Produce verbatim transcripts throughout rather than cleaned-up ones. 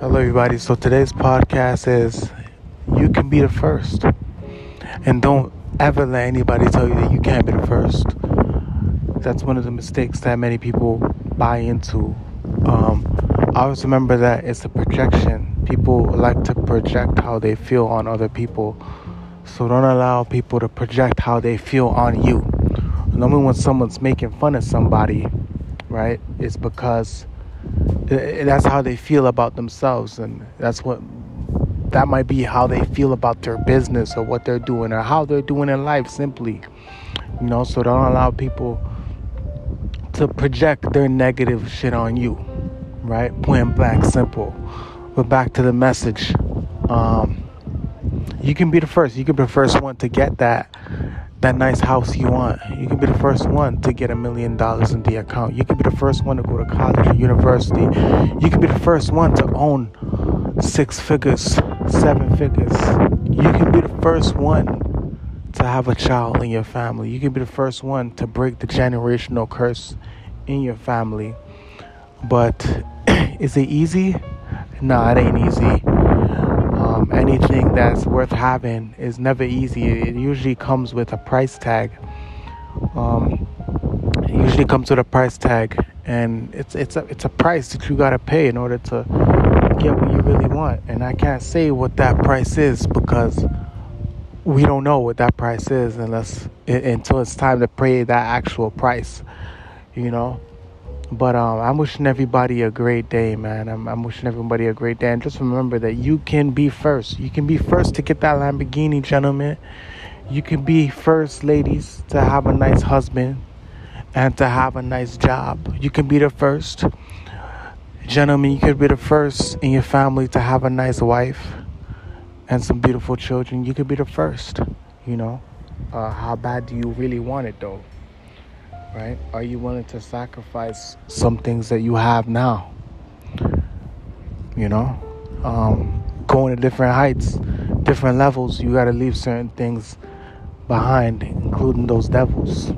Hello, everybody. So today's podcast is you can be the first. And don't ever let anybody tell you that you can't be the first. That's one of the mistakes that many people buy into. Um, always remember that it's a projection. People like to project how they feel on other people. So don't allow people to project how they feel on you. Normally when someone's making fun of somebody, right, it's because that's how they feel about themselves, and that's what that might be how they feel about their business or what they're doing or how they're doing in life simply, you know. So don't allow people to project their negative shit on you, right? Point blank simple. But back to the message. um you can be the first you can be the first one to get that that nice house you want. You can be the first one to get a million dollars in the account. You can be the first one to go to college or university. You can be the first one to own six figures, seven figures. You can be the first one to have a child in your family. You can be the first one to break the generational curse in your family. But is it easy? No, it ain't easy. Um, anything that's worth having is never easy. It usually comes with a price tag. Um, it usually comes with a price tag, and it's it's a it's a price that you gotta pay in order to get what you really want. And I can't say what that price is because we don't know what that price is unless it, until it's time to pay that actual price, you know. But um, I'm wishing everybody a great day, man. I'm, I'm wishing everybody a great day. And just remember that you can be first. You can be first to get that Lamborghini, gentlemen. You can be first, ladies, to have a nice husband and to have a nice job. You can be the first. Gentlemen, you could be the first in your family to have a nice wife and some beautiful children. You could be the first, you know. Uh, how bad do you really want it, though? Right? Are you willing to sacrifice some things that you have now? You know, um, going to different heights, different levels. You got to leave certain things behind, including those devils.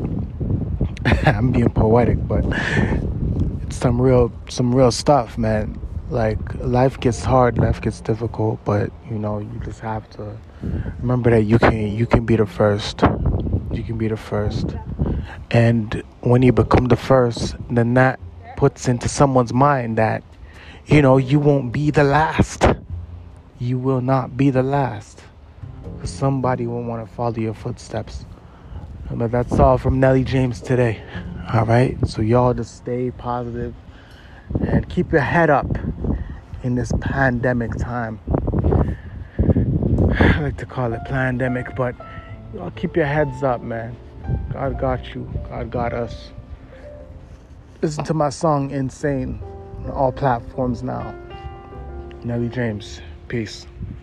I'm being poetic, but it's some real, some real stuff, man. Like, life gets hard, life gets difficult, but you know, you just have to remember that you can, you can be the first. You can be the first. And when you become the first, then that puts into someone's mind that, you know, you won't be the last. You will not be the last. Somebody will want to follow your footsteps. But that's all from Nelly James today. All right? So y'all just stay positive and keep your head up in this pandemic time. I like to call it pandemic, but y'all keep your heads up, man. God got you. God got us. Listen to my song Insane on all platforms now. Nelly James. Peace.